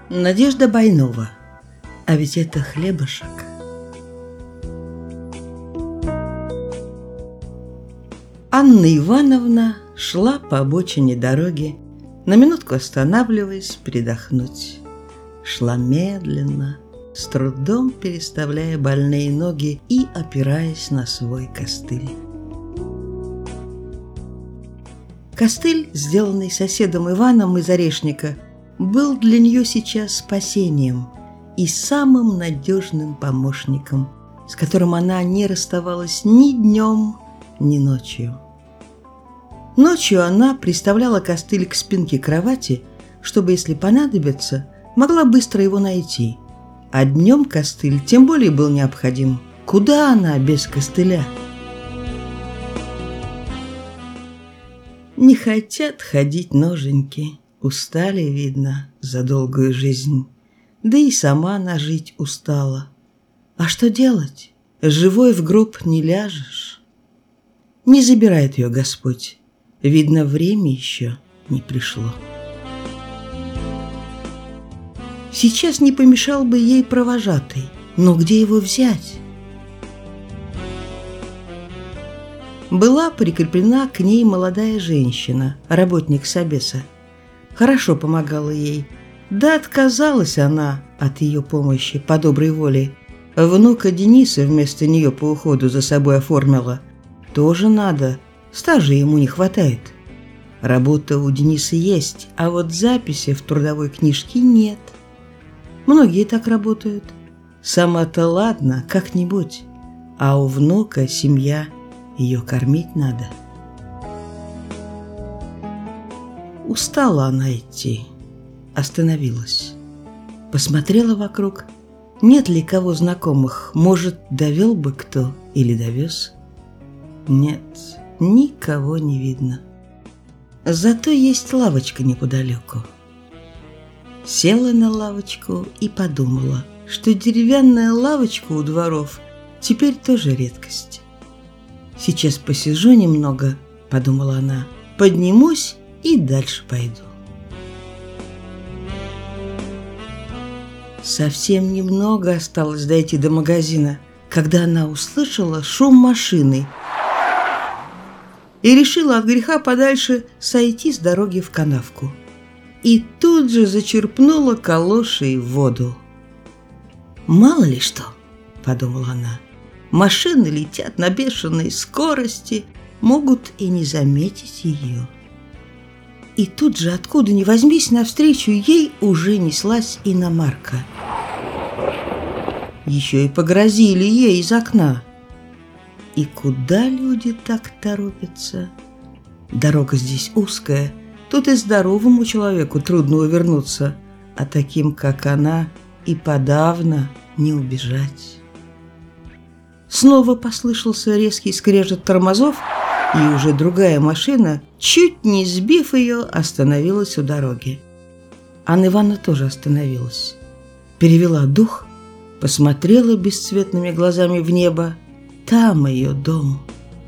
Надежда Байнова. А ведь это хлебушек. Анна Ивановна шла по обочине дороги, на минутку останавливаясь передохнуть. Шла медленно, с трудом переставляя больные ноги и опираясь на свой костыль. Костыль, сделанный соседом Иваном из Орешника, был для нее сейчас спасением и самым надежным помощником, с которым она не расставалась ни днем, ни ночью. Ночью она приставляла костыль к спинке кровати, чтобы, если понадобится, могла быстро его найти, а днем костыль тем более был необходим. Куда она без костыля? Не хотят ходить ноженьки, устали, видно, за долгую жизнь, да и сама она жить устала. А что делать? Живой в гроб не ляжешь. Не забирает ее Господь, видно, время еще не пришло. Сейчас не помешал бы ей провожатый, но где его взять? Была прикреплена к ней молодая женщина, работник Собеса. Хорошо помогала ей, да отказалась она от ее помощи по доброй воле. Внука Дениса вместо нее по уходу за собой оформила. Тоже надо, стажа ему не хватает. Работа у Дениса есть, а вот записи в трудовой книжке нет. Многие так работают. Сама-то ладно, как-нибудь, а у внука семья, ее кормить надо. Устала она идти, остановилась. Посмотрела вокруг, нет ли кого знакомых, может, довел бы кто или довез. Нет, никого не видно. Зато есть лавочка неподалеку. Села на лавочку и подумала, что деревянная лавочка у дворов теперь тоже редкость. «Сейчас посижу немного», — подумала она, — «поднимусь и дальше пойду». Совсем немного осталось дойти до магазина, когда она услышала шум машины и решила от греха подальше сойти с дороги в канавку. И тут же зачерпнула калошей в воду. «Мало ли что», — подумала она, — «машины летят на бешеной скорости, могут и не заметить ее». И тут же, откуда ни возьмись, навстречу ей уже неслась иномарка. Еще и погрозили ей из окна. И куда люди так торопятся? Дорога здесь узкая, тут и здоровому человеку трудно увернуться, а таким, как она, и подавно не убежать. Снова послышался резкий скрежет тормозов, и уже другая машина, чуть не сбив ее, остановилась у дороги. Анна Ивановна тоже остановилась. Перевела дух, посмотрела бесцветными глазами в небо. Там ее дом.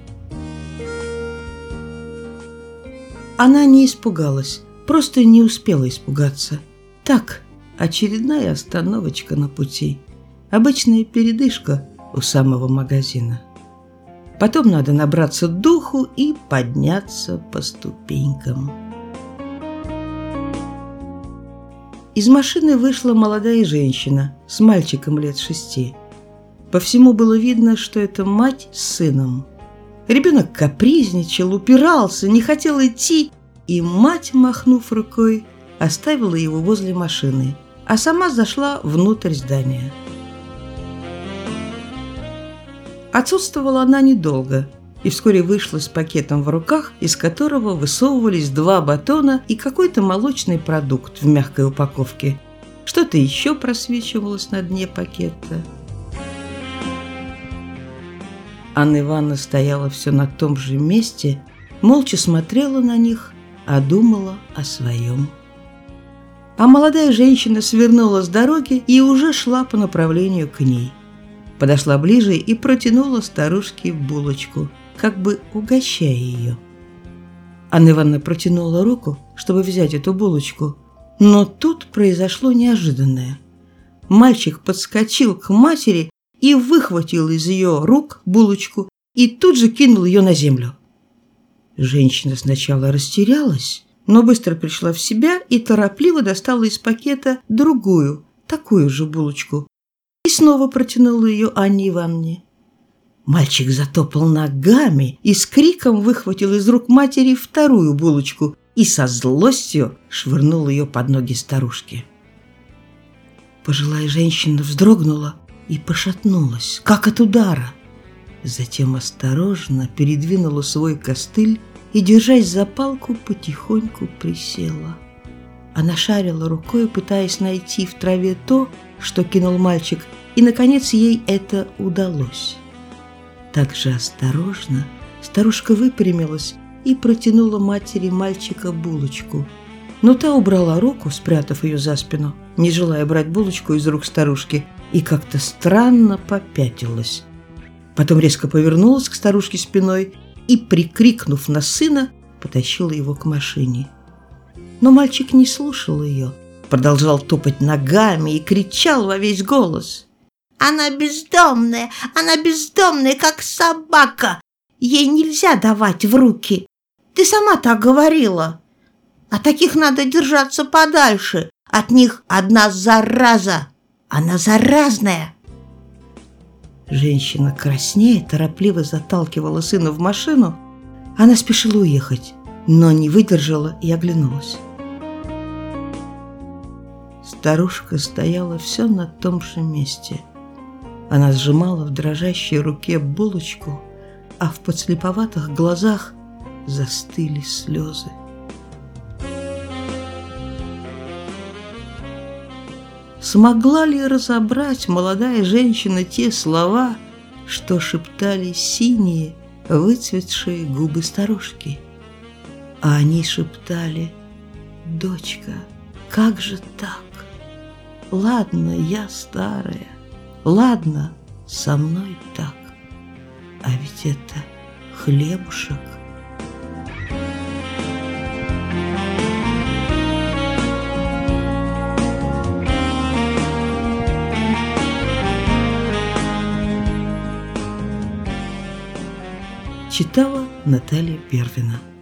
Она не испугалась, просто не успела испугаться. Так, очередная остановочка на пути. Обычная передышка у самого магазина. Потом надо набраться духу и подняться по ступенькам. Из машины вышла молодая женщина с мальчиком лет 6. По всему было видно, что это мать с сыном. Ребенок капризничал, упирался, не хотел идти, и мать, махнув рукой, оставила его возле машины, а сама зашла внутрь здания. Отсутствовала она недолго и вскоре вышла с пакетом в руках, из которого высовывались 2 батона и какой-то молочный продукт в мягкой упаковке. Что-то еще просвечивалось на дне пакета. Анна Ивановна стояла все на том же месте, молча смотрела на них, а думала о своем. А молодая женщина свернула с дороги и уже шла по направлению к ней. Подошла ближе и протянула старушке булочку, как бы угощая ее. Анна Ивановна протянула руку, чтобы взять эту булочку, Но тут произошло неожиданное. Мальчик подскочил к матери и выхватил из ее рук булочку и тут же кинул ее на землю. Женщина сначала растерялась, но быстро пришла в себя и торопливо достала из пакета другую, такую же булочку, и снова протянула ее Анне Ивановне. Мальчик затопал ногами и с криком выхватил из рук матери вторую булочку и со злостью швырнул ее под ноги старушки. Пожилая женщина вздрогнула и пошатнулась, как от удара. Затем осторожно передвинула свой костыль и, держась за палку, потихоньку присела. Она шарила рукой, пытаясь найти в траве то, что кинул мальчик, и, наконец, ей это удалось. Так же осторожно старушка выпрямилась и протянула матери мальчика булочку. Но та убрала руку, спрятав ее за спину, не желая брать булочку из рук старушки, и как-то странно попятилась. Потом резко повернулась к старушке спиной и, прикрикнув на сына, потащила его к машине. Но мальчик не слушал ее, продолжал топать ногами и кричал во весь голос. Она бездомная, как собака. Ей нельзя давать в руки. Ты сама так говорила. А таких надо держаться подальше. От них одна зараза. Она заразная. Женщина, краснея, торопливо заталкивала сына в машину. Она спешила уехать, но не выдержала и оглянулась. Старушка стояла все на том же месте. Она сжимала в дрожащей руке булочку, а в подслеповатых глазах застыли слезы. Смогла ли разобрать молодая женщина те слова, что шептали синие, выцветшие губы старушки? А они шептали: «Дочка, как же так? Ладно, я старая, ладно, со мной так, а ведь это хлебушек». Читала Наталья Первина.